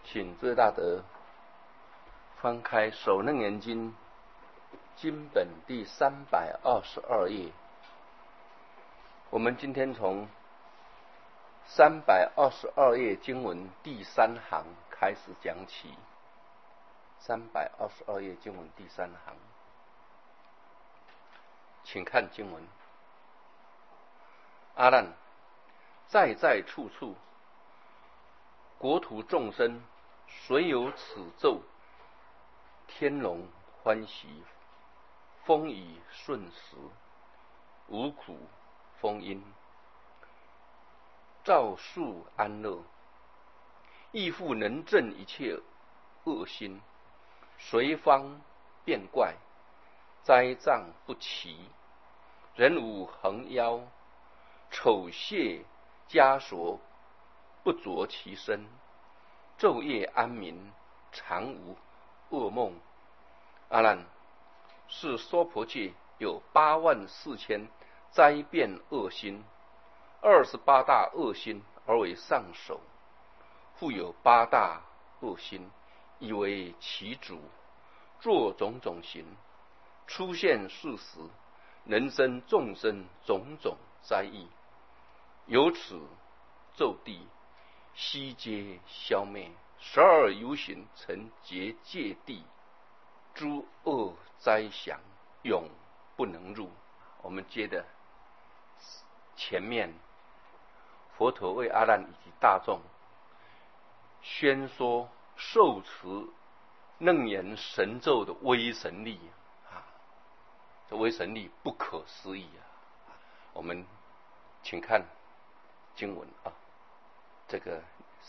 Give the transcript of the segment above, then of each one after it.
请最大德翻开《首楞严经》经本第322页。我们今天从322页经文第3行开始讲起。322页经文第3行，请看经文：阿难，在在处处，国土众生，虽有此咒，天龙欢喜，风雨顺时，无苦风阴，照树安乐，亦复能证一切恶心，随方变怪，灾障不齐，人无横腰，丑亵枷锁，不着其身，昼夜安眠，常无噩梦。阿难，是娑婆界有84000灾变恶心，28大恶心而为上首，复有8大恶心，以为其主，作种种行，出现事时，能生众生种种灾异。由此咒地，悉皆消灭，12游行成结界地，诸恶灾祥，永不能入。我们接着前面，佛陀为阿难以及大众宣说受持楞严神咒的威神力啊，这威神力不可思议啊！我们请看经文啊，这个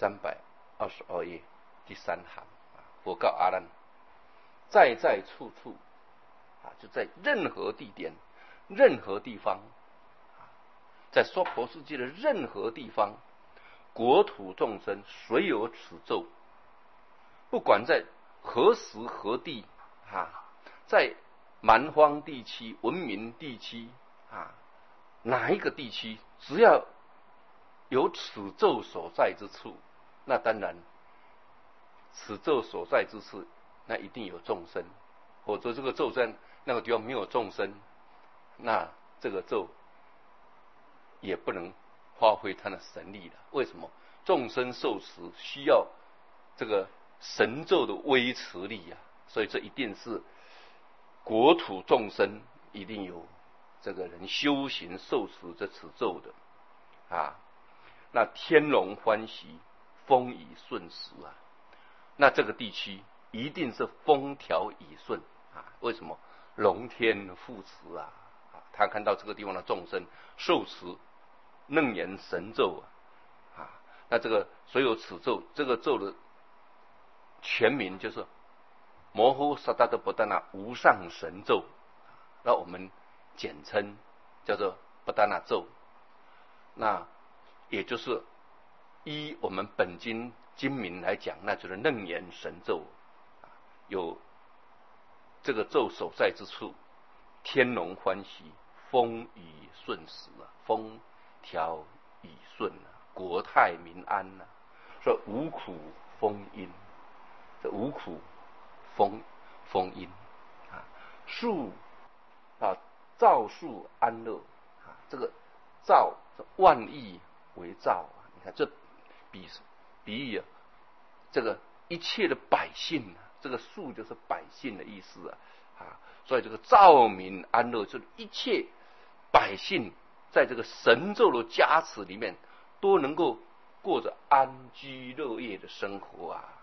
322页第3行啊，佛告阿难：在在处处啊，就在任何地点、任何地方啊，在娑婆世界的任何地方，国土众生虽有此咒，不管在何时何地啊，在蛮荒地区、文明地区啊，哪一个地区，只要有此咒所在之处，那当然此咒所在之处，那一定有众生，否则这个咒在那个地方没有众生，那这个咒也不能发挥它的神力了。为什么？众生受持需要这个神咒的威持力啊，所以这一定是国土众生一定有这个人修行受持这此咒的啊。那天龙欢喜，风雨顺时啊，那这个地区一定是风调雨顺啊。为什么？龙天护持啊，他看到这个地方的众生受持楞严神咒啊，那这个所有此咒，这个咒的全名就是摩诃萨达多波达那无上神咒，那我们简称叫做波达那咒。那也就是依我们本经经名来讲，那就是楞严神咒，有这个咒所在之处，天龙欢喜，风雨顺时啊，风调雨顺啊，国泰民安啊，说无苦风阴，这无苦风阴啊，树啊，照树安乐啊，这个照万亿为照啊，你看这比喻啊，这个一切的百姓啊，这个树就是百姓的意思啊，所以这个照民安乐，就是一切百姓在这个神咒的加持里面，都能够过着安居乐业的生活啊。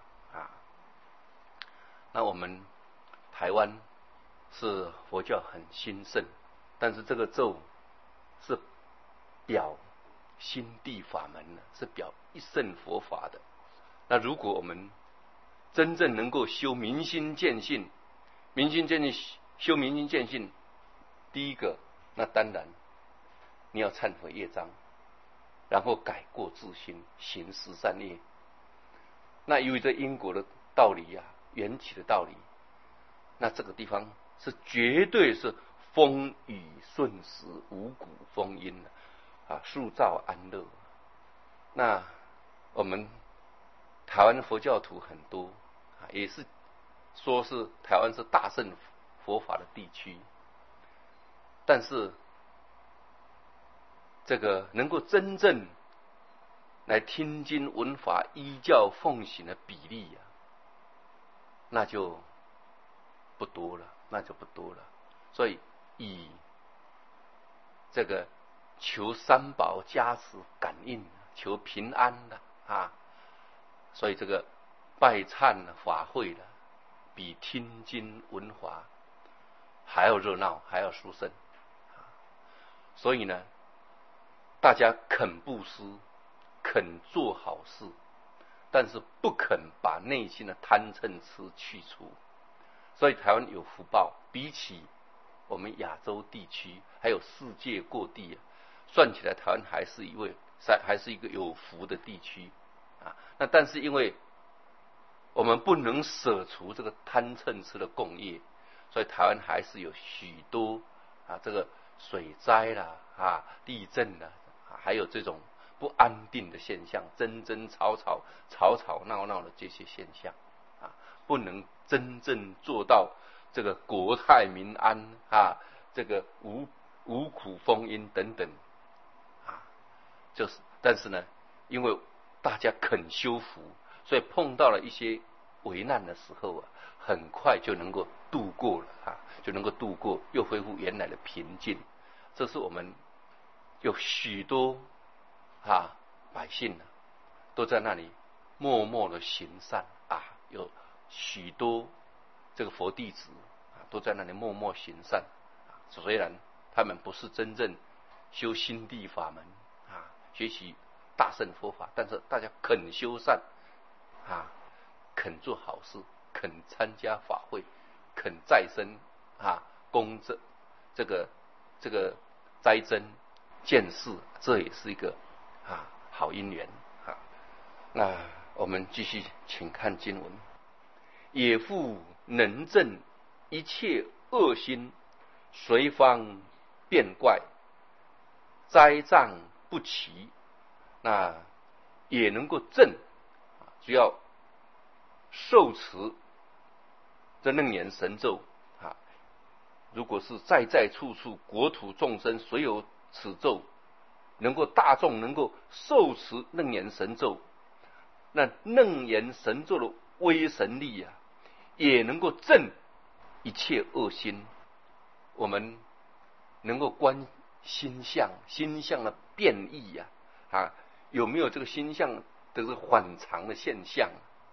那我们台湾是佛教很兴盛，但是这个咒是表心地法门的，是表一乘佛法的。那如果我们真正能够修明心见性，修明心见性，第一个，那当然你要忏悔业障，然后改过自新，行13业。那由于这因果的道理啊，缘起的道理，那这个地方是绝对是风雨顺时，五谷丰阴啊，树照安乐。那我们台湾佛教徒很多也是说是台湾是大乘佛法的地区，但是这个能够真正来听经闻法依教奉行的比例那就不多了，所以以这个求三宝加持感应，求平安所以这个拜忏法会比听经闻法还要热闹，还要殊胜。所以呢，大家肯布施，肯做好事，但是不肯把内心的贪嗔痴去除。所以台湾有福报，比起我们亚洲地区还有世界各地算起来，台湾还是一个有福的地区那但是因为我们不能舍除这个贪嗔痴的共业，所以台湾还是有许多这个水灾地震还有这种不安定的现象，争争吵吵闹闹的这些现象不能真正做到这个国泰民安这个无苦风阴等等但是呢，因为大家肯修福，所以碰到了一些危难的时候很快就能够度过了又恢复原来的平静。这是我们有许多百姓都在那里默默的行善有许多这个佛弟子都在那里默默行善虽然他们不是真正修心地法门学习大乘佛法，但是大家肯修善肯做好事，肯参加法会，肯再生功这个斋增见识，这也是一个好因缘那我们继续请看经文。也复能证一切恶心，随方变怪，灾障不齐。那也能够证，只要受持这楞严神咒如果是在在处处国土众生虽有此咒，能够大众能够受持楞严神咒，那楞严神咒的威神力也能够证一切恶心。我们能够观心相的变异有没有这个心相的这个反常的现象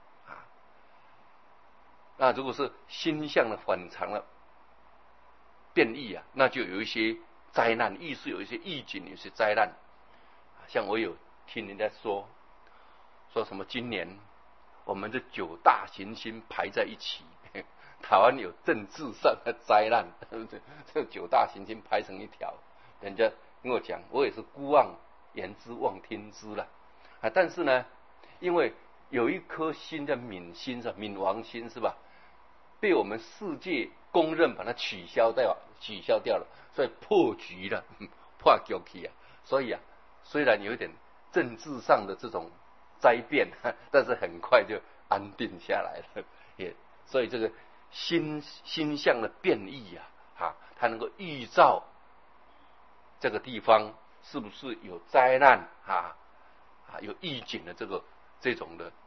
那如果是心相的反常的变异那就有一些灾难，意识有一些意境，有些灾难像我有听人家说什么今年我们的9大行星排在一起，台湾有政治上的灾难这9大行星排成一条，人家跟我讲，我也是孤望言之望听之了但是呢，因为有一颗星叫冥星冥王星是吧，被我们世界公认把它取消掉了，所以破局了，破局去所以虽然有一点政治上的这种灾变，但是很快就安定下来了所以这个心相的变异它能够预兆这个地方是不是有灾难有预警的这种的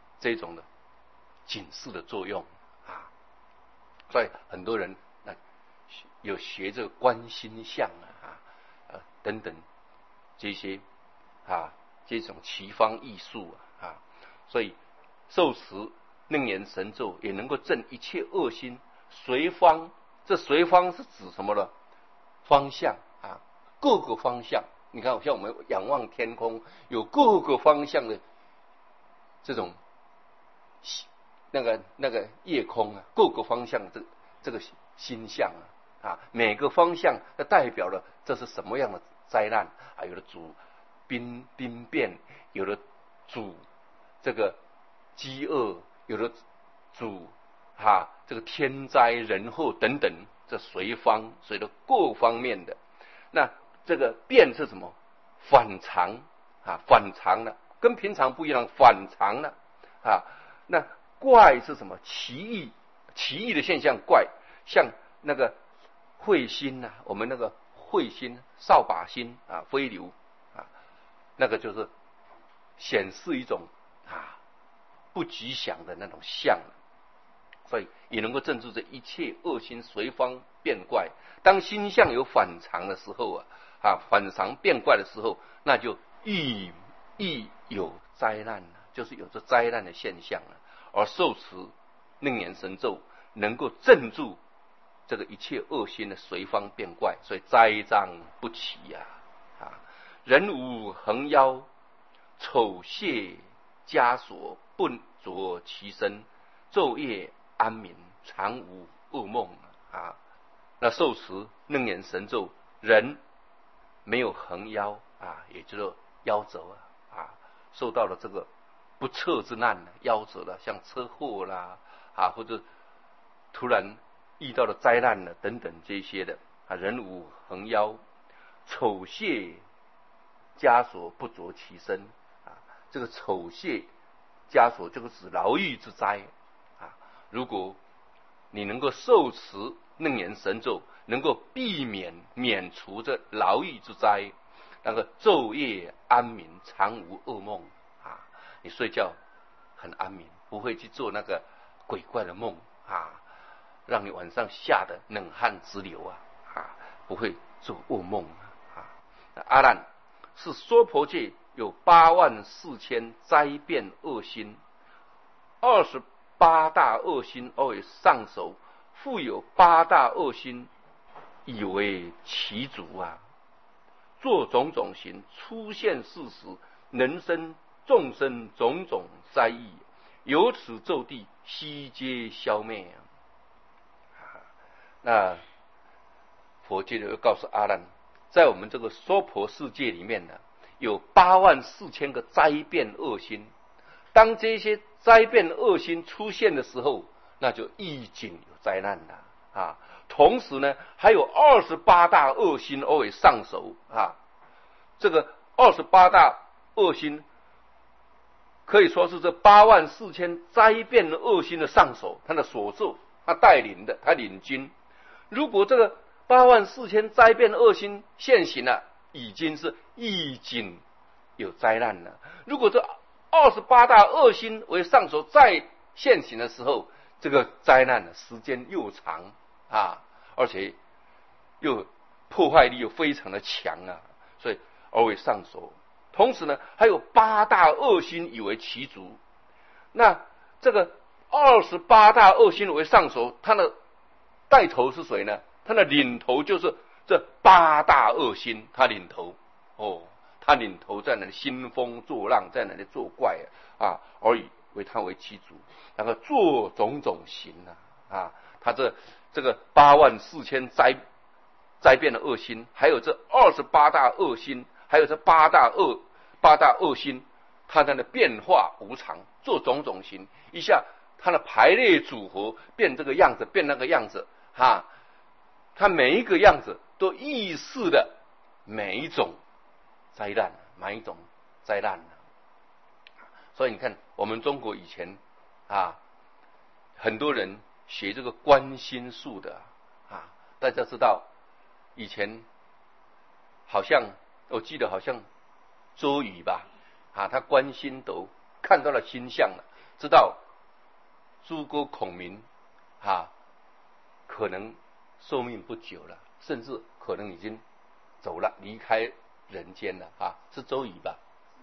警示的作用所以很多人有学这个观心相等等这些这种奇方异术所以受持楞严神咒也能够证一切恶心随方。这随方是指什么呢？方向各个方向。你看像我们仰望天空，有各个方向的这种那个夜空各个方向这个星象每个方向代表了这是什么样的灾难有的主兵变，有的主这个饥饿，有的主这个天灾人祸等等，这随着各方面的。那这个变是什么？反常反常了，跟平常不一样，反常了啊。那怪是什么？奇异的现象怪，像那个彗星呐，我们那个彗星、扫把星啊飞流啊，那个就是显示一种不吉祥的那种象，所以也能够证出这一切恶心随方变怪。当星象有反常的时候反常变怪的时候，那就亦有灾难了，就是有这灾难的现象了。而受持楞严神咒，能够镇住这个一切恶心的随方变怪，所以灾障不起人无横腰，丑亵枷锁，不着其身，昼夜安眠，常无噩梦那受持楞严神咒，人没有横腰也就是夭折受到了这个不测之难夭折了，像车祸啦或者突然遇到了灾难了等等这些的人无横腰，丑亵枷锁，不着其身这个丑亵枷锁就是指牢狱之灾如果你能够受持楞严神咒，能够免除这牢狱之灾，那个昼夜安眠，常无噩梦你睡觉很安眠，不会去做那个鬼怪的梦让你晚上吓得冷汗直流不会做噩梦阿难，是娑婆界有84000灾变恶心，28大恶心而为上首，复有8大恶心以为其主做种种行，出现事实，能生众生种种灾异，由此咒地悉皆消灭那佛接着又告诉阿难，在我们这个娑婆世界里面有84000个灾变恶心，当这些灾变恶心出现的时候，那就已经有灾难了同时呢，还有28大恶心而为上首这个28大恶心可以说是这84000灾变恶心的上首，他的所作，他带领的，他领军。如果这个84000灾变恶心现行了，已经有灾难了。如果这28大恶心为上首再现行的时候，这个灾难的时间又长而且又破坏力又非常的强所以而为上首。同时呢，还有8大恶心以为其主。那这个28大恶心为上首，他的带头是谁呢？他的领头就是这8大恶心，他领头他领头在那里兴风作浪，在那里作怪而以为他为其主，然后做种种行他这个84000灾变的恶心，还有这28大恶心，还有这八大恶心，它的变化无常，做种种行，一下它的排列组合变这个样子，变那个样子它每一个样子都预示的每一种灾难，每一种灾难所以你看，我们中国以前很多人学这个观心术的大家知道以前好像我记得好像周瑜吧他观心斗看到了星象了，知道诸葛孔明可能寿命不久了，甚至可能已经走了，离开人间了是周瑜吧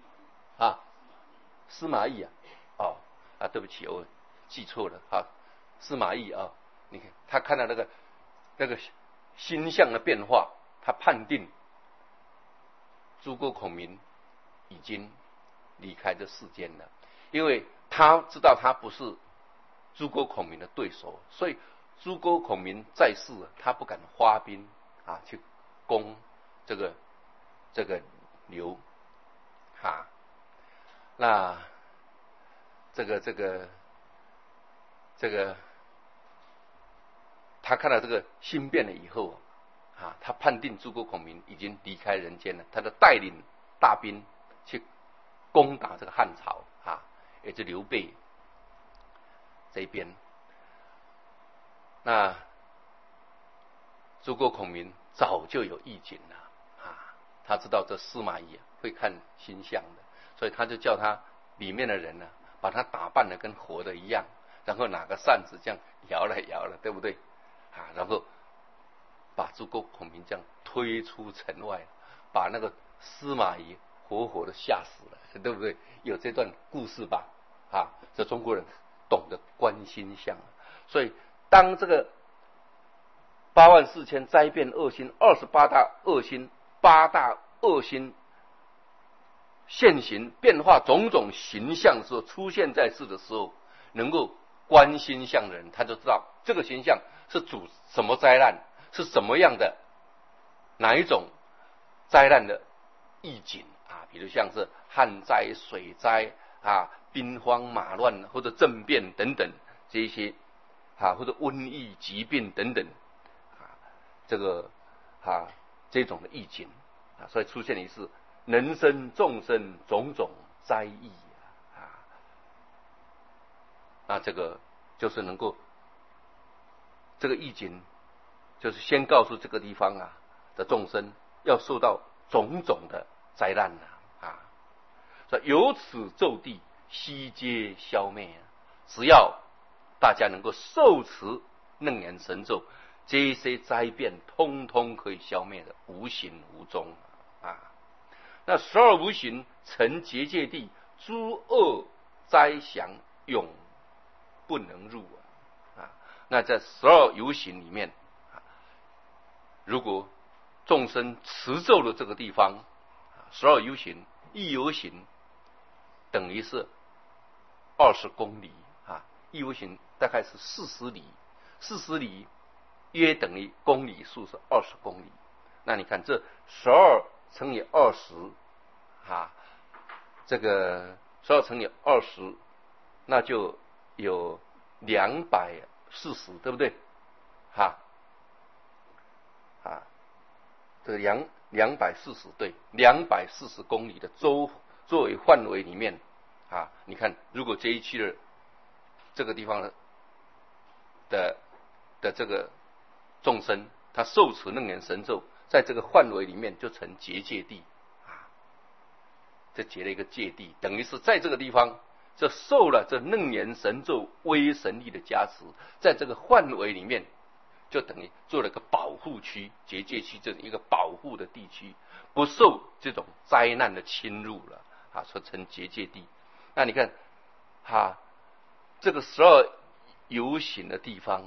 司马懿对不起，我记错了司马懿你看他看到那个星象的变化，他判定诸葛孔明已经离开这世间了，因为他知道他不是诸葛孔明的对手，所以诸葛孔明在世他不敢发兵去攻这个刘那这个他看到这个星变了以后他判定诸葛孔明已经离开人间了，他就带领大兵去攻打这个汉朝也就是刘备这边。那诸葛孔明早就有预警了啊，他知道这司马懿会看星象的，所以他就叫他里面的人呢，把他打扮的跟活的一样，然后拿个扇子这样摇来摇了，对不对啊？然后把诸葛孔明这样推出城外，把那个司马懿活活的吓死了，对不对？有这段故事吧？啊，这中国人懂得观星象，所以当这个84000灾变恶星28大恶星8大恶星现形变化种种形象的时候，出现在世的时候，能够观星象的人，他就知道这个形象是主什么灾难，是什么样的哪一种灾难的意境啊，比如像是旱灾、水灾啊、兵荒马乱或者政变等等这一些啊，或者瘟疫、疾病等等啊，这个这种的意境啊，所以出现的是人生众生种种灾异啊，那这个就是能够这个意境，就是先告诉这个地方啊的众生要受到种种的灾难啊，所以由此咒地悉皆消灭，只要大家能够受持楞严神咒，这些灾变通通可以消灭的，无形无踪啊。那12无形成结界地，诸恶灾祥永不能入啊。那在12有形里面啊，如果众生持咒的这个地方，12有形一有形等于是20公里啊，一有形大概是40里，40里约等于公里数是20公里。那你看这12乘以20啊，这个12乘以20，那就有240，对不对？这个240对，240公里的周围范围里面啊，你看，如果这一区的这个地方的这个众生，他受持楞严神咒，在这个范围里面就成结界地啊，这结了一个界地，等于是在这个地方，这受了这楞严神咒威神力的加持，在这个范围里面，就等于做了个保护区，结界区这一个保护的地区，不受这种灾难的侵入了啊，说成结界地。那你看这个12有形的地方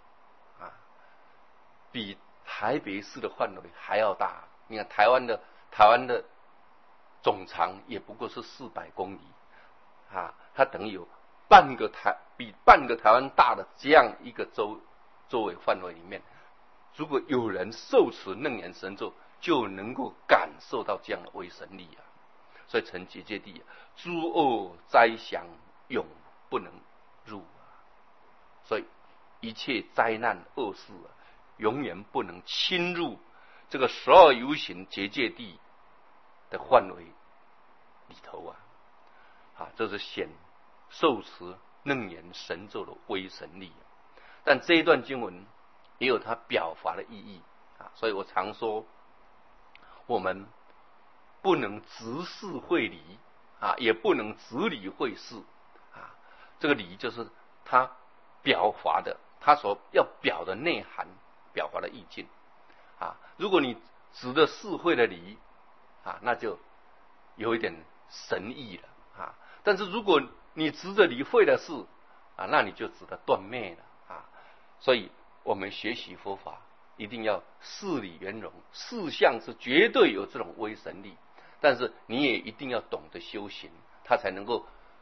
比台北市的范围还要大。你看台湾的总长也不过是400公里它等于有比半个台湾大的这样一个周围范围里面，如果有人受持楞严神咒，就能够感受到这样的威神力所以成结界地诸恶灾祥永不能入所以一切灾难恶事永远不能侵入这个12有形结界地的范围里头这是显受持楞严神咒的威神力但这一段经文也有它表法的意义所以我常说，我们不能直事会理也不能直理会事这个理就是它表法的，它所要表的内涵，表法的意境如果你指的事会的理那就有一点神意了但是如果你指着理会的事那你就指的断灭了所以我们学习佛法一定要事理圆融，事相是绝对有这种威神力，但是你也一定要懂得修行，它才能够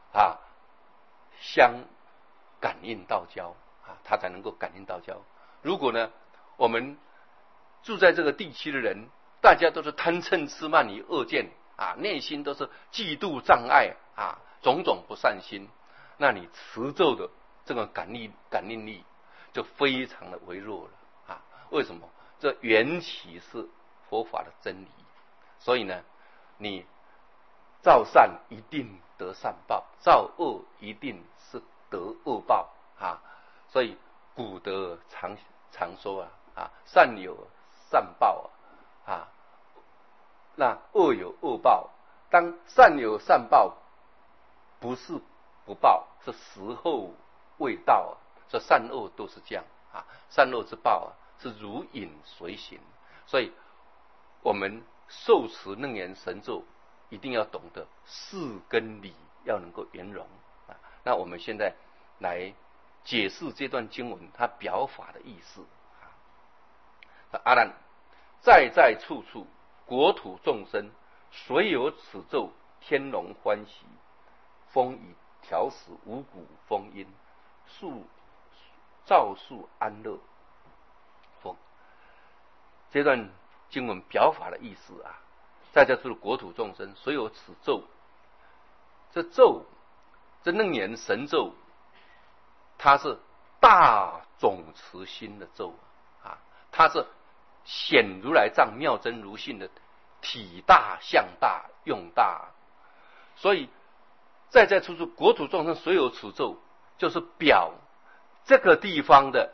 相感应道交它才能够感应道交。如果呢，我们住在这个地区的人，大家都是贪嗔痴慢疑恶见内心都是嫉妒障碍种种不善心，那你持咒的这个感应力就非常的微弱了为什么？这缘起是佛法的真理，所以呢，你造善一定得善报，造恶一定是得恶报所以古德常说善有善报那恶有恶报。当善有善报，不是不报，是时候未到所以善恶都是这样善恶之报是如影随形。所以我们受持楞严神咒，一定要懂得事跟理要能够圆融那我们现在来解释这段经文它表法的意思阿难，在在处处国土众生，虽有此咒，天龙欢喜，风以调使五谷丰殷，照树安乐。这段经文表法的意思在这处国土众生，虽有此咒，这楞严神咒，它是大总持心的咒它是显如来藏妙真如性的体大相大用大。所以在这处国土众生虽有此咒，就是表这个地方的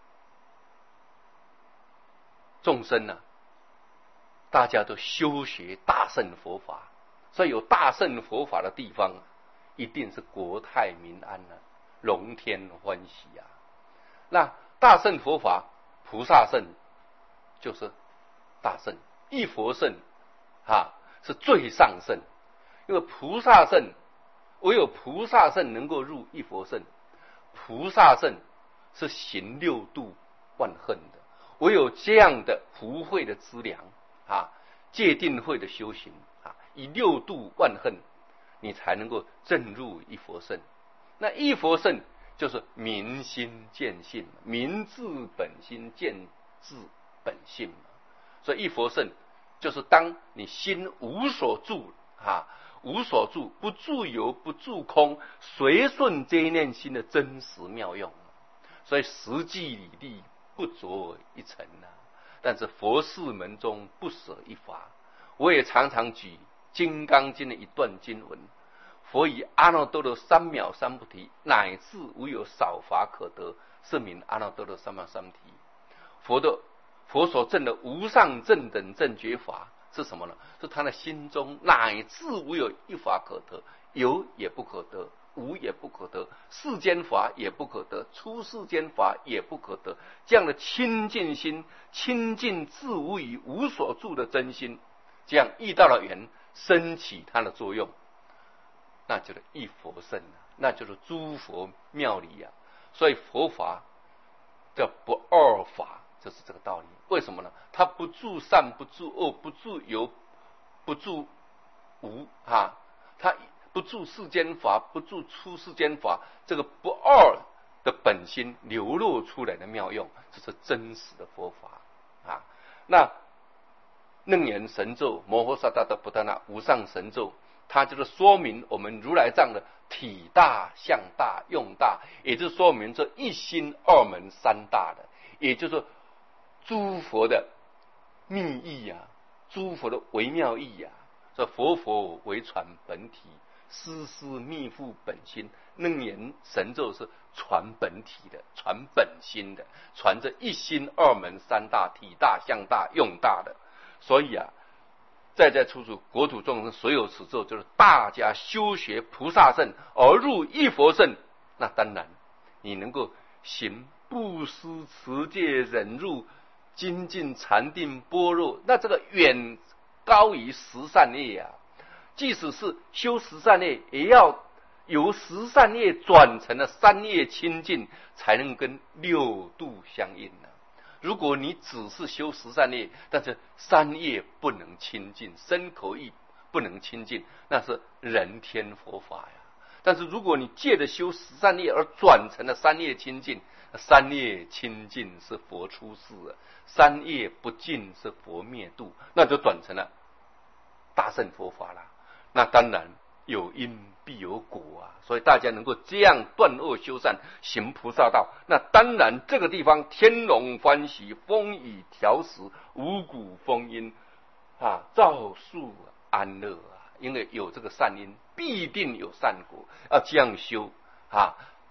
众生大家都修学大乘佛法，所以有大乘佛法的地方一定是国泰民安龙天欢喜那大乘佛法，菩萨乘就是大乘，一佛乘是最上乘。因为菩萨乘，唯有菩萨乘能够入一佛乘。菩萨乘是行六度万恨的，唯有这样的福慧的资粮戒定慧的修行以六度万恨，你才能够证入一佛乘。那一佛乘就是明心见性，明自本心，见自本性所以一佛乘就是当你心无所住无所住，不住有，不住空，随顺这一念心的真实妙用。所以实际理力不着一尘但是佛事门中不舍一法。我也常常举《金刚经》的一段经文，佛以阿耨多罗三藐三菩提，乃至无有少法可得，是名阿耨多罗三藐三菩提。佛所证的无上正等正觉法是什么呢？是他的心中乃至无有一法可得，有也不可得，无也不可得，世间法也不可得，出世间法也不可得。这样的清净心，清净自无与无所住的真心，这样遇到了缘，升起它的作用，那就是一佛乘那就是诸佛妙理所以佛法叫不二法，就是这个道理。为什么呢？它不住善，不住恶，不住有，不住无它不住世间法，不住出世间法，这个不二的本心流露出来的妙用，这是真实的佛法那楞严神咒、摩诃萨埵的不达那无上神咒，它就是说明我们如来藏的体大、相大、用大，也就是说明这一心二门三大的，也就是诸佛的密意诸佛的微妙意这佛为传本体，丝丝密付本心。楞严神咒是传本体的，传本心的，传这一心二门三大，体大、相大、用大的。所以在处处国土众生所有此咒，就是大家修学菩萨乘而入一佛乘。那当然你能够行布施、持戒、忍辱、精进、禅定、般若，那这个远高于十善业即使是修十善业，也要由十善业转成了三业清净，才能跟六度相应如果你只是修十善业，但是三业不能清净，身口意不能清净，那是人天佛法但是如果你借着修十善业而转成了三业清净，三业清净是佛出世三业不净是佛灭度，那就转成了大乘佛法了。那当然有因必有果所以大家能够这样断恶修善，行菩萨道，那当然这个地方天龙欢喜，风雨调使，五谷丰殷照树安乐因为有这个善因，必定有善果。要这样修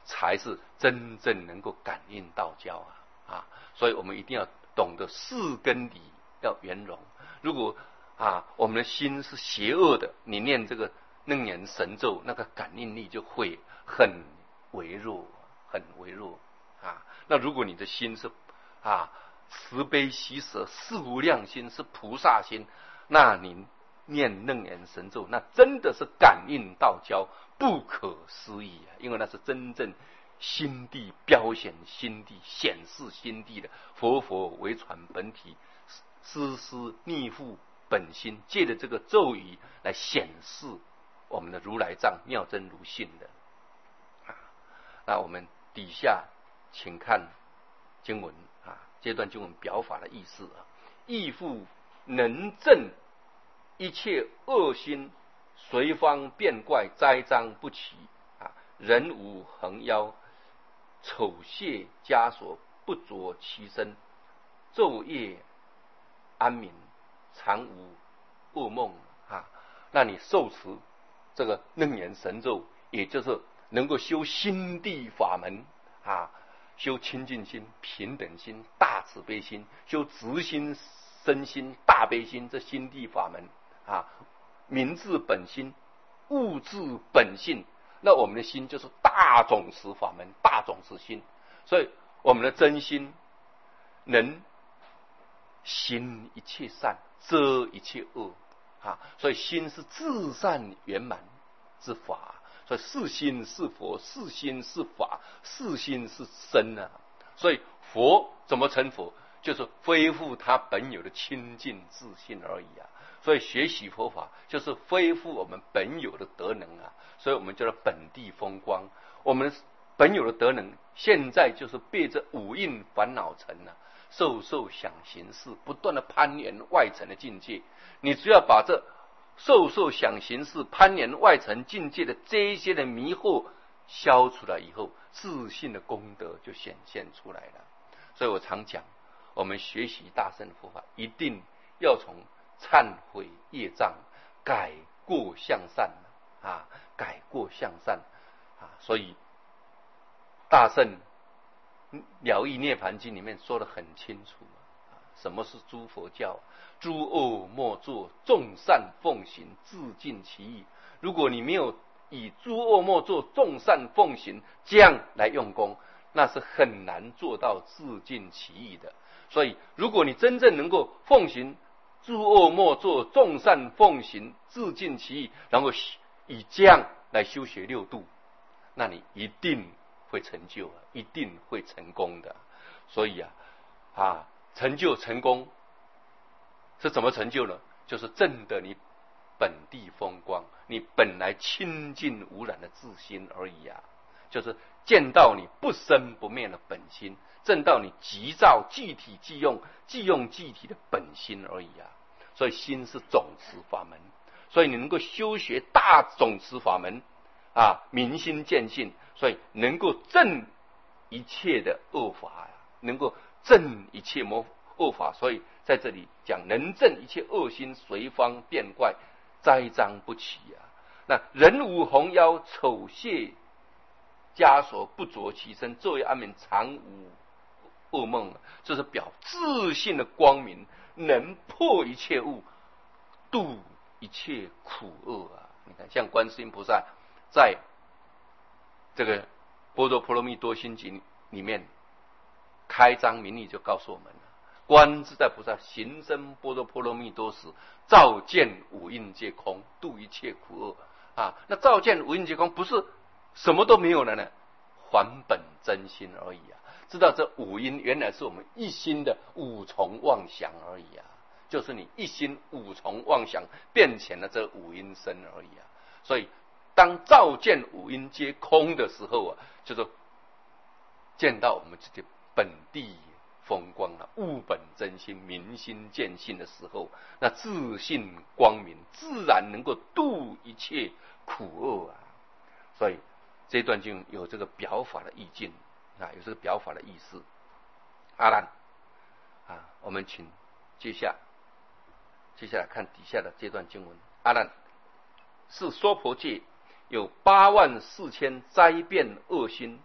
才是真正能够感应道交所以我们一定要懂得四根理要圆融。如果我们的心是邪恶的，你念这个楞严神咒，那个感应力就会很微弱，很微弱那如果你的心是慈悲喜舍四无量心，是菩萨心，那你念楞严神咒，那真的是感应道交，不可思议因为那是真正心地标显心地显示心地的佛为传本体，丝丝逆复本心，借着这个咒语来显示我们的如来藏妙真如性的那我们底下请看经文这段经文表法的意思亦复能证一切恶心，随方变怪，栽赃不齐人无横腰，丑亵枷锁，不着其身，昼夜安眠，常无噩梦那你受持这个楞严神咒，也就是能够修心地法门修清净心、平等心、大慈悲心，修直心、身心、大悲心，这心地法门明治本心，悟至本性。那我们的心就是大种持法门，大种持心，所以我们的真心能行一切善，遮一切恶所以心是至善圆满之法，所以是心是佛，是心是法，是心是身所以佛怎么成佛，就是恢复他本有的清净自信而已所以学习佛法就是恢复我们本有的德能所以我们叫做本地风光。我们本有的德能现在就是被这五蕴烦恼尘受想行识不断的攀缘外层的境界，你只要把这受想行识攀缘外层境界的这一些的迷惑消出来以后，自信的功德就显现出来了。所以我常讲，我们学习大乘佛法一定要从忏悔业障，改过向善改过向善所以大乘了义涅盘经里面说得很清楚什么是诸佛教？诸恶莫作，众善奉行，自尽其意。如果你没有以诸恶莫作，众善奉行这样来用功，那是很难做到自尽其意的。所以如果你真正能够奉行诸恶莫作，众善奉行，自尽其意，然后以这样来修学六度，那你一定会成就，一定会成功的。所以成就成功是怎么成就呢？就是证得你本地风光，你本来清净无染的自心而已就是见到你不生不灭的本心，证到你即照即体即用即体的本心而已所以心是总持法门，所以你能够修学大总持法门明心见性，所以能够证一切的恶法能够证一切恶法。所以在这里讲能证一切恶心，随方变怪，栽赃不齐那人无红腰，丑亵枷锁，不着其身，昼夜安眠，常无噩梦这是表自信的光明，能破一切物，度一切苦厄你看像观世音菩萨在这个般若波罗蜜多心经里面开张明义就告诉我们了，观自在菩萨行深般若波罗蜜多时，照见五蕴皆空，度一切苦厄那照见五蕴皆空不是什么都没有了呢，还本真心而已知道这五阴原来是我们一心的五重妄想而已就是你一心五重妄想变成了这五阴身而已所以当照见五阴皆空的时候就是见到我们自己本地风光悟本真心，明心见性的时候，那自信光明自然能够度一切苦厄所以这段经有这个表法的意境有这个表法的意思。阿难我们请接下来看底下的这段经文。阿难，是娑婆界有84000灾变恶心，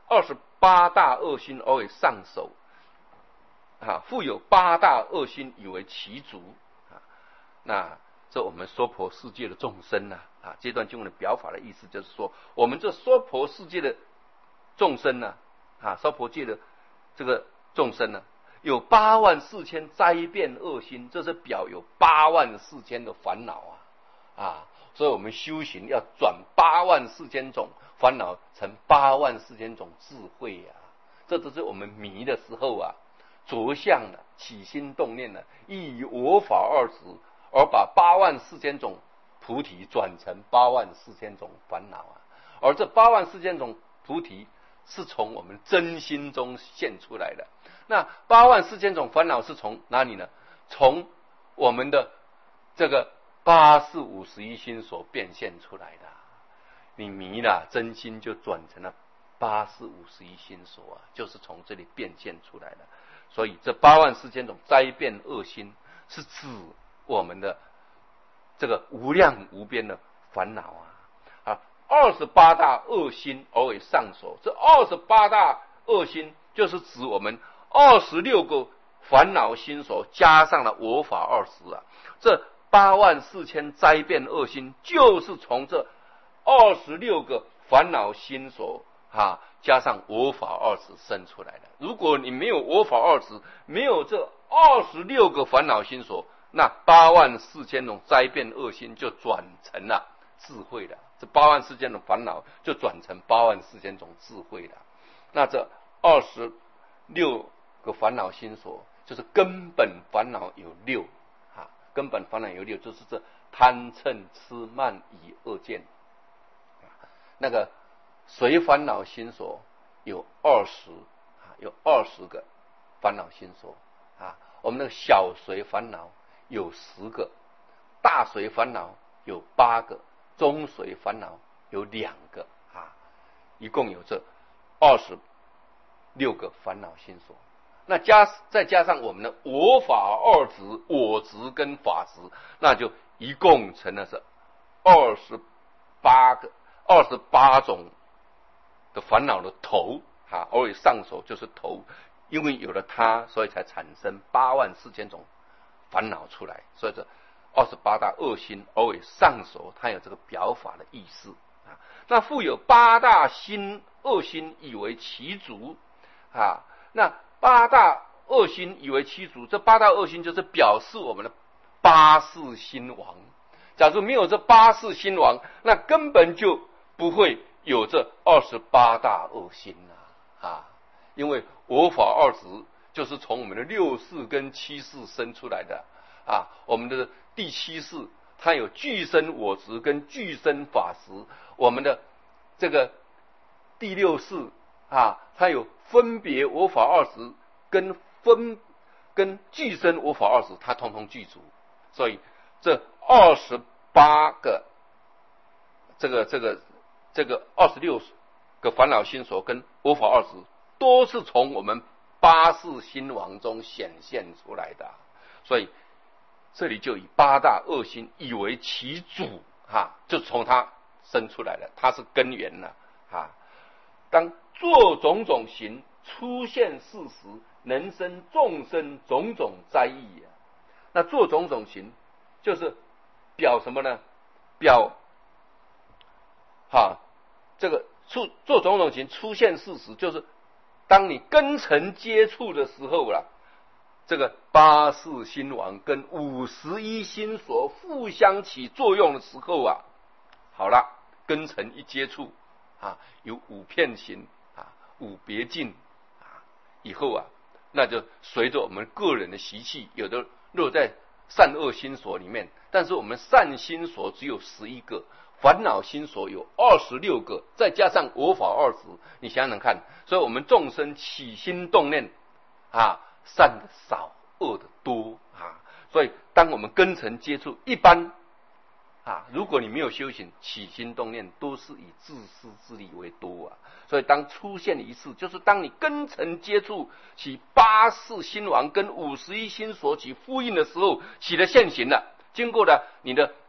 28大恶心而为上首，复有8大恶心以为其足。那这我们娑婆世界的众生这段经文的表法的意思就是说，我们这娑婆世界的众生娑婆界的这个众生有84000灾变恶心，这是表有84000的烦恼所以我们修行要转84000种烦恼成84000种智慧这都是我们迷的时候着相起心动念以我法二执，而把84000种菩提转成84000种烦恼而这84000种菩提是从我们真心中现出来的。那84000种烦恼是从哪里呢？从我们的这个8451心所变现出来的。你迷了，真心就转成了8451心所就是从这里变现出来的。所以这84000种灾变恶心是指我们的这个无量无边的烦恼28大恶心而为上首，这28大恶心就是指我们26个烦恼心所加上了我法二执这84000灾变恶心就是从这26个烦恼心所加上我法二执生出来的。如果你没有我法二执，没有这26个烦恼心所，那84000种灾变恶心就转成了智慧了。这84000种烦恼就转成84000种智慧了。那这26个烦恼心所就是根本烦恼有6根本烦恼有6，就是这贪嗔痴慢疑恶见。那个随烦恼心所有20个烦恼心所我们那个小随烦恼有10个，大随烦恼有8个，中随烦恼有2个一共有这26个烦恼心所。那再加上我们的我法二执，我执跟法执，那就一共成了是28种的烦恼的头而为上首就是头，因为有了它，所以才产生84000种烦恼出来。所以这28大恶心而为上首，它有这个表法的意思那复有8大恶心以为其足那8大恶心以为其足，这8大恶心就是表示我们的8世心王。假如没有这8世心王，那根本就不会有这28大恶心因为我法二执就是从我们的6世跟7世生出来的我们的第7世它有具身我执跟具身法执，我们的这个第6世它有分别我法二执跟具身我法二执，它通通具足。所以这28个这个26个烦恼心所跟我法二执都是从我们8世心王中显现出来的。所以这里就以8大恶心以为其主就从它生出来了，它是根源了当做种种行出现事时，能生众生种种灾异那做种种行就是表什么呢？表这个做种种行出现事时，就是当你根尘接触的时候这个8世心王跟51心所互相起作用的时候好了，根尘一接触有5片行5别境以后那就随着我们个人的习气，有的落在善恶心所里面，但是我们善心所只有11个，烦恼心所有26个，再加上我法二执，你想想看，所以我们众生起心动念善的少，恶的多所以当我们根尘接触，一般如果你没有修行，起心动念都是以自私自利为多所以当出现一次，就是当你根尘接触起8世心王跟51心所起呼应的时候，起了现行了，经过了你的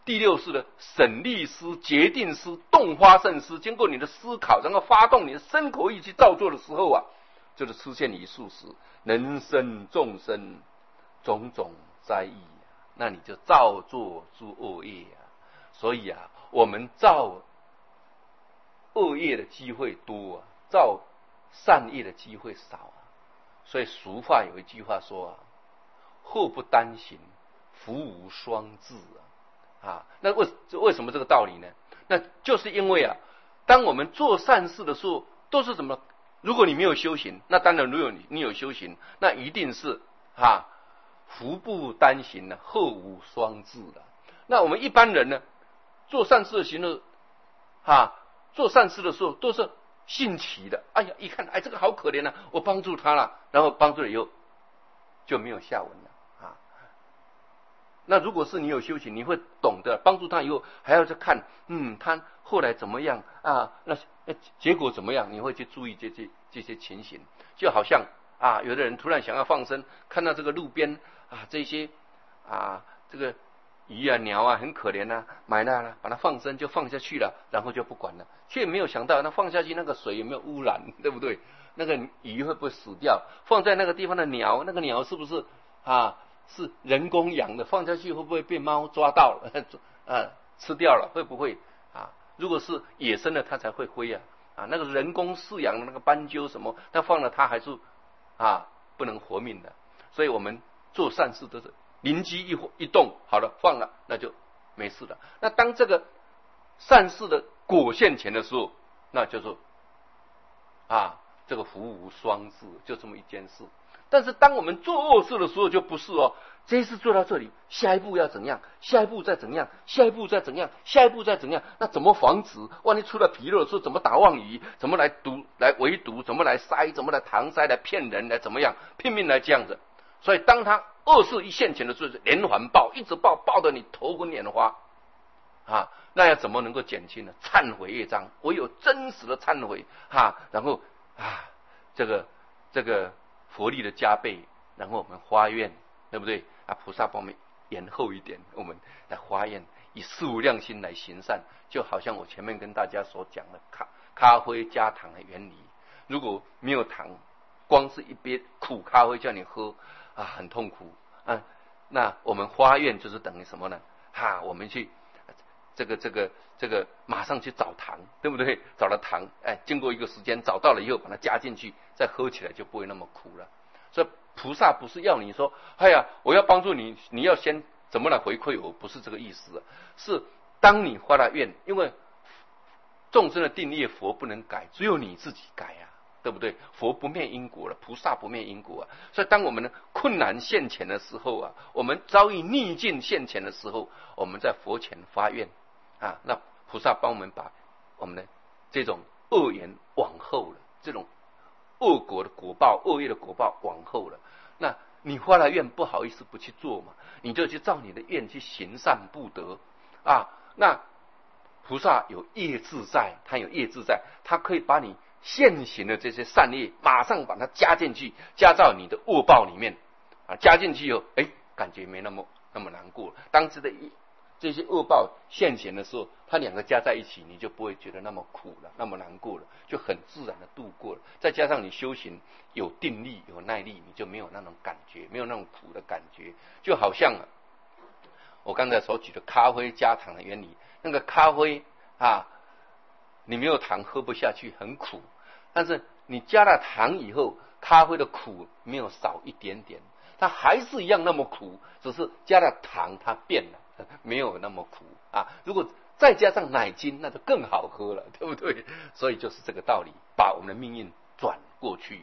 第六是呢，审立思、决定思、动发胜思，经过你的思考，然后发动你的身口意去造作的时候啊，就是出现一数时，人生众生种种灾异，那你就造作诸恶业啊。所以啊，我们造恶业的机会多啊，造善业的机会少啊。所以俗话有一句话说啊，祸不单行，福无双至啊。那为什么这个道理呢？那就是因为啊，当我们做善事的时候，都是什么？如果你没有修行，那当然如果你有修行，那一定是福不单行呢，祸无双至的。那我们一般人呢，做善事的行为做善事的时候都是兴起的。哎呀，一看，哎，这个好可怜啊，我帮助他了，然后帮助了以后就没有下文了啊。那如果是你有修行，你会懂得帮助他以后，还要再看，他后来怎么样啊？那结果怎么样？你会去注意这些情形。就好像有的人突然想要放生，看到这个路边这些这个鱼啊鸟啊很可怜啊，买了把它放生就放下去了，然后就不管了，却没有想到那放下去那个水有没有污染，对不对？那个鱼会不会死掉？放在那个地方的鸟，那个鸟是不是是人工养的？放下去会不会被猫抓到了吃掉了？会不会如果是野生的，它才会飞那个人工饲养的那个斑鸠什么，它放了它还是不能活命的。所以我们做善事都是灵机一动，好了放了，那就没事了。那当这个善事的果现前的时候，那就是这个福无双至，就这么一件事。但是当我们做恶事的时候就不是哦，这一次做到这里，下一步要怎样？下一步再怎样？下一步再怎样？下一步再怎样？那怎么防止？万一出了纰漏的时候，怎么打妄语？怎么来围堵？怎么来塞？怎么来搪塞？来骗人？来怎么样？拼命来这样子。所以当他恶事一现前的时候，连环报，一直报得你头昏眼花那要怎么能够减轻呢？忏悔业障，唯有真实的忏悔然后这个佛力的加倍，然后我们发愿，对不对菩萨帮我们延后一点，我们来发愿，以四无量心来行善。就好像我前面跟大家所讲的咖啡加糖的原理，如果没有糖，光是一杯苦咖啡叫你喝很痛苦那我们发愿就是等于什么呢？我们去这个马上去找糖，对不对？找了糖，经过一个时间找到了以后，把它加进去，再喝起来就不会那么苦了。所以菩萨不是要你说，我要帮助你，你要先怎么来回馈我，不是这个意思是当你发了愿，因为众生的定业佛不能改，只有你自己改对不对？佛不灭因果了，菩萨不灭因果所以当我们的困难现前的时候我们遭遇逆境现前的时候，我们在佛前发愿那菩萨帮我们把我们的这种恶缘往后了，这种恶果的果报、恶业的果报往后了。那你发了愿，不好意思不去做嘛，你就去照你的愿去行善布德那菩萨有业自在，他有业自在，他可以把你现行的这些善业马上把它加进去，加到你的恶报里面加进去以后，感觉没那么难过了。当时的这些恶报现前的时候，它两个加在一起，你就不会觉得那么苦了，那么难过了，就很自然的度过了。再加上你修行有定力有耐力，你就没有那种感觉，没有那种苦的感觉。就好像我刚才所举的咖啡加糖的原理，那个咖啡你没有糖喝不下去，很苦，但是你加了糖以后，咖啡的苦没有少一点点，它还是一样那么苦，只是加了糖它变了，没有那么苦如果再加上奶精，那就更好喝了，对不对？所以就是这个道理，把我们的命运转过去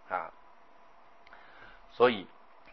所以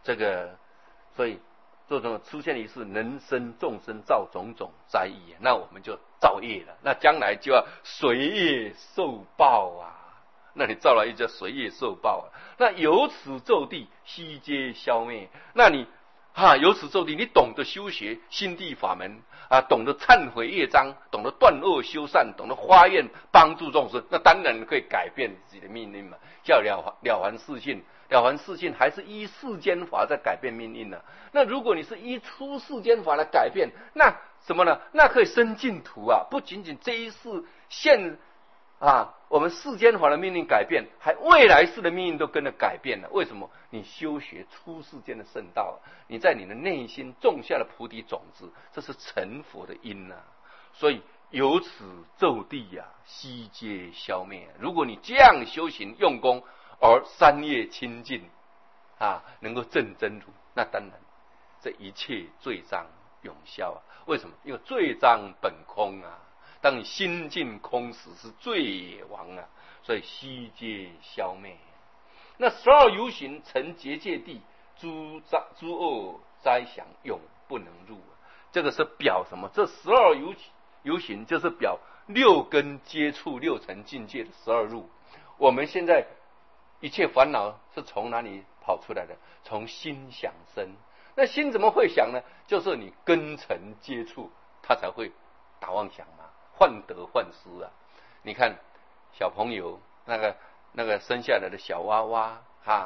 这种出现一次人生众生造种种灾异，那我们就造业了，那将来就要随业受报那你造了一叫随业受报那由此就地悉皆消灭。那你由此就地，你懂得修学心地法门懂得忏悔业障，懂得断恶修善，懂得发愿帮助众生，那当然可以改变自己的命运嘛，叫了凡四训。了凡四训还是依世间法在改变命运那如果你是依出世间法来改变，那什么呢？那可以生净土啊！不仅仅这一世现我们世间法的命运改变，还未来世的命运都跟着改变了。为什么？你修学出世间的圣道，你在你的内心种下了菩提种子，这是成佛的因啊！所以由此骤地悉皆消灭。如果你这样修行用功，而三业清净能够证真如，那当然这一切罪障永消为什么？因为罪障本空当你心尽空时，是罪也亡所以悉皆消灭。那12游行成结界地，诸恶灾祥永不能入这个是表什么？这12游行就是表6根接触6层境界的12入。我们现在一切烦恼是从哪里跑出来的？从心想生。那心怎么会想呢？就是你根尘接触，它才会打妄想嘛，患得患失你看小朋友那个生下来的小娃娃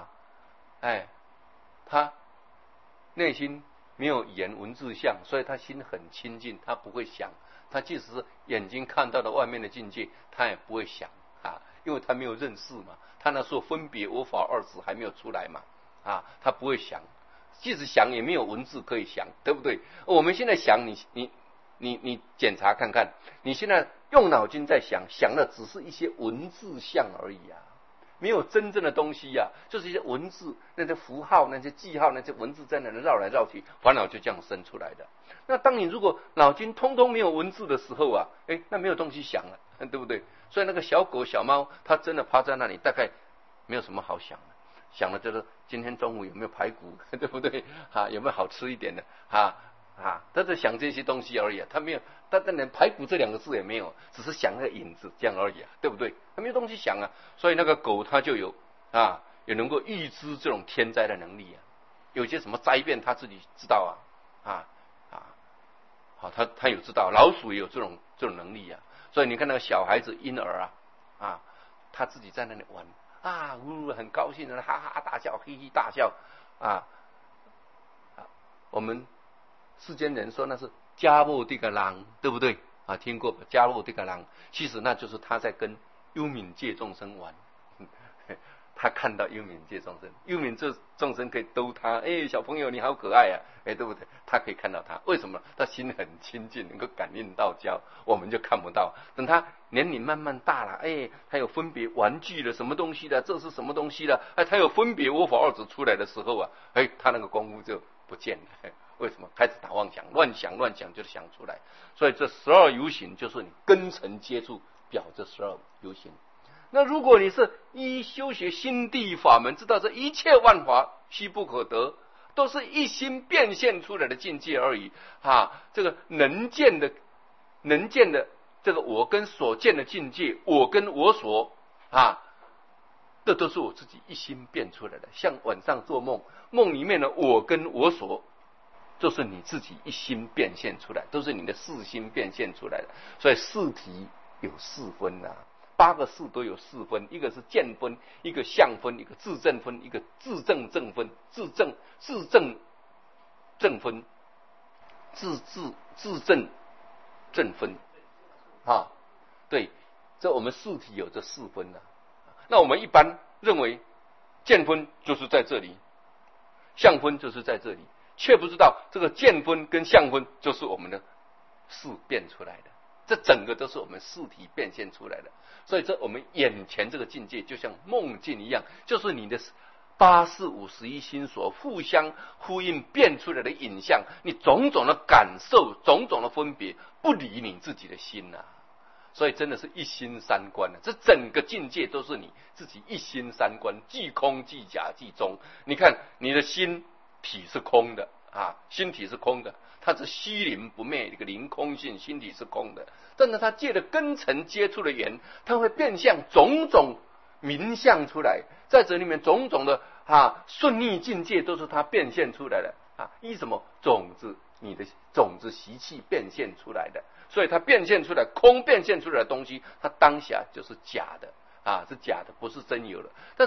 他内心没有语言文字相，所以他心很清净，他不会想。他即使是眼睛看到的外面的境界，他也不会想因为他没有认识嘛，他那时候分别我法二执还没有出来嘛他不会想。即使想也没有文字可以想，对不对？我们现在想，你检查看看，你现在用脑筋在想，想的只是一些文字像而已没有真正的东西就是一些文字，那些符号，那些记号，那些文字在那里绕来绕去，烦恼就这样生出来的。那当你如果脑筋通通没有文字的时候那没有东西想了，对不对？所以那个小狗小猫，它真的趴在那里，大概没有什么好想的。想的就是今天中午有没有排骨，对不对有没有好吃一点的他在想这些东西而已他没有，他连排骨这2个字也没有，只是想那个影子这样而已对不对？他没有东西想所以那个狗它就有也能够预知这种天灾的能力有些什么灾变他自己知道他有知道，老鼠也有这种能力所以你看那个小孩子婴儿他自己在那里玩很高兴的哈哈大笑，嘿嘿大笑我们世间人说那是家母这个狼，对不对听过家母这个狼，其实那就是他在跟幽冥界众生玩他看到幽冥界众生，幽冥界众生可以逗他，小朋友你好可爱对不对？他可以看到他，为什么？他心很清净，能够感应道交，我们就看不到。等他年龄慢慢大了，他有分别玩具了，什么东西了，这是什么东西了？他有分别我法二执出来的时候他那个功夫就不见了。为什么？开始打妄想，乱想就想出来。所以这12游行就是你根尘接触表这12游行。那如果你是依修学心地法门，知道这一切万法悉不可得，都是一心变现出来的境界而已这个能见的这个我跟所见的境界，我跟我所这都是我自己一心变出来的。像晚上做梦，梦里面的我跟我所，就是你自己一心变现出来，都是你的四心变现出来的。所以四体有4分8个事都有4分，一个是见分，一个相分，一个自证分，一个自证正分，自证正分，自证正分对，这我们四体有这4分那我们一般认为见分就是在这里，相分就是在这里，却不知道这个见分跟相分就是我们的事变出来的，这整个都是我们四体变现出来的。所以这我们眼前这个境界就像梦境一样，就是你的8识51心所互相呼应变出来的影像，你种种的感受，种种的分别，不理你自己的心所以真的是一心三观这整个境界都是你自己一心三观，即空即假即中。你看你的心体是空的心体是空的，它是虚灵不灭一个灵空性，心体是空的，但是它借着根尘接触的缘，它会变相种种名相出来，在这里面种种的顺逆境界都是它变现出来的依什么种子，你的种子习气变现出来的，所以它变现出来空变现出来的东西，它当下就是假的是假的，不是真有的。但是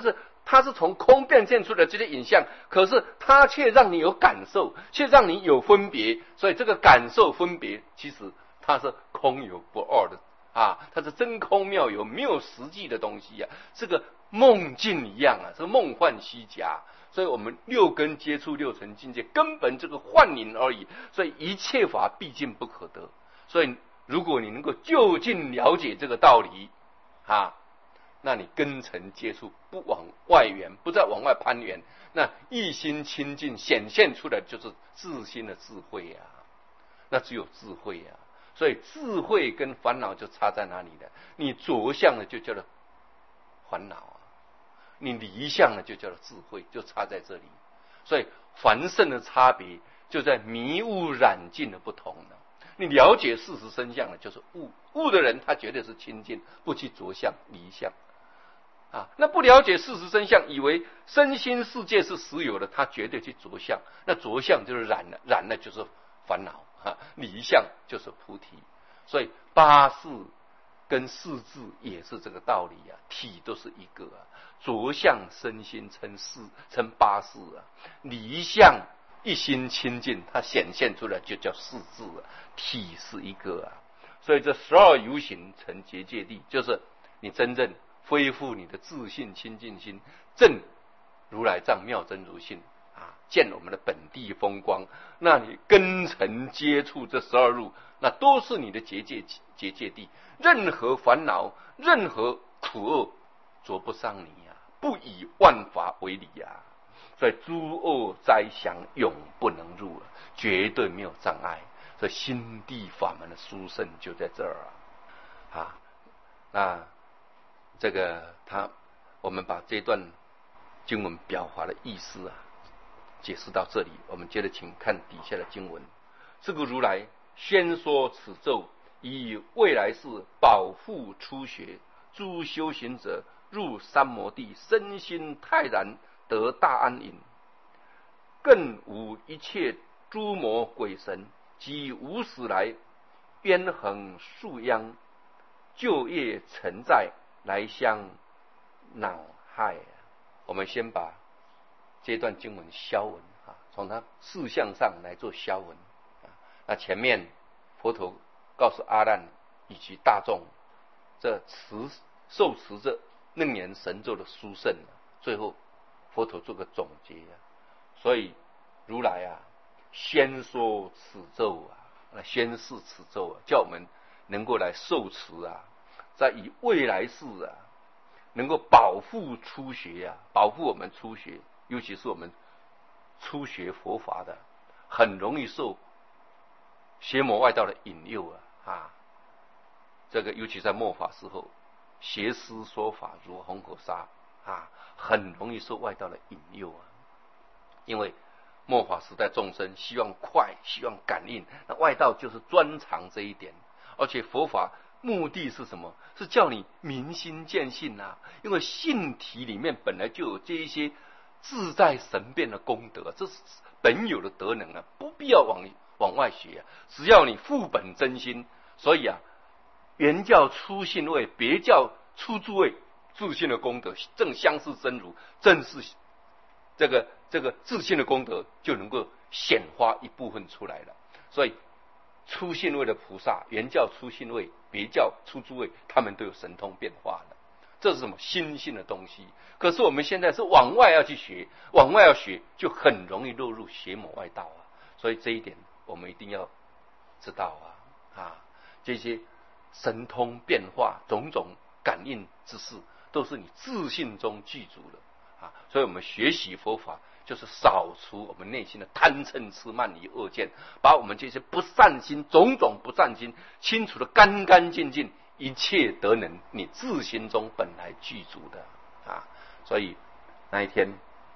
它是从空变现出的这些影像，可是它却让你有感受，却让你有分别，所以这个感受分别，其实它是空有不二的啊，它是真空妙有，没有实际的东西啊，这个梦境一样啊，是梦幻虚假。所以我们六根接触六尘境界，根本这个幻影而已。所以一切法毕竟不可得。所以如果你能够就近了解这个道理啊，那你根尘接触不往外缘，不再往外攀缘，那一心清净显现出来就是自心的智慧啊，那只有智慧啊。所以智慧跟烦恼就差在哪里呢？你着相的就叫做烦恼啊，你离相的就叫做智慧，就差在这里。所以凡圣的差别就在迷悟染净的不同了。你了解事实真相的就是悟，悟的人他绝对是清净，不去着相离相啊。那不了解事实真相，以为身心世界是实有的，他绝对去着相，那着相就是染了，染了就是烦恼啊，离相就是菩提。所以八识跟四智也是这个道理啊，体都是一个啊，着相身心称四称八识啊，离相一心清净，它显现出来就叫四智啊，体是一个啊。所以这12游行成结界地，就是你真正恢复你的自信清净心，正如来藏妙真如性啊，见我们的本地风光，那你根尘接触这12入，那都是你的结界地，任何烦恼任何苦厄着不上你啊，不以万法为理啊。所以诸恶灾祥永不能入啊，绝对没有障碍。所以心地法门的殊胜就在这儿啊。那这个我们把这段经文表达的意思啊解释到这里，我们接着请看底下的经文。这个如来宣说此咒，以未来世保护初学诸修行者入三摩地，身心泰然得大安隐，更无一切诸魔鬼神及无始来冤横树殃，旧业存在来相恼害。我们先把这段经文消文啊，从它事项上来做消文啊。那前面佛陀告诉阿难以及大众，这受持这楞严神咒的殊胜啊，最后佛陀做个总结啊。所以如来啊宣说此咒啊，来宣示此咒啊，叫我们能够来受持啊，在以未来世啊能够保护初学啊，保护我们初学，尤其是我们初学佛法的，很容易受邪魔外道的引诱啊。这个尤其在末法时候，邪师说法如红火沙啊，很容易受外道的引诱啊。因为末法时代众生希望快，希望感应，那外道就是专长这一点。而且佛法目的是什么？是叫你明心见性啊！因为性体里面本来就有这一些自在神变的功德，这是本有的德能啊，不必要往外学啊。只要你副本真心，所以啊，原教出性位，别教出诸位，自性的功德正相似真如，正是这个自性的功德就能够显发一部分出来了。所以出性位的菩萨，原教出性位，别教出诸位，他们都有神通变化的。这是什么心性的东西？可是我们现在是往外要去学，往外要学，就很容易落入邪魔外道啊。所以这一点我们一定要知道啊！这些神通变化、种种感应之事，都是你自信中具足的啊。所以我们学习佛法，就是扫除我们内心的贪嗔痴慢疑恶见，把我们这些不善心、种种不善心清除的干干净净，一切德能你自心中本来具足的啊。所以那一天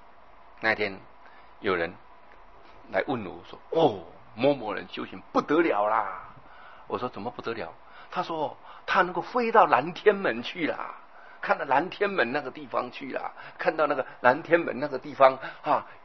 有人来问我说：“哦，某某人修行不得了啦！”我说：“怎么不得了？”他说：“他能够飞到蓝天门去啦。”看到蓝天门那个地方去了，看到那个蓝天门那个地方啊，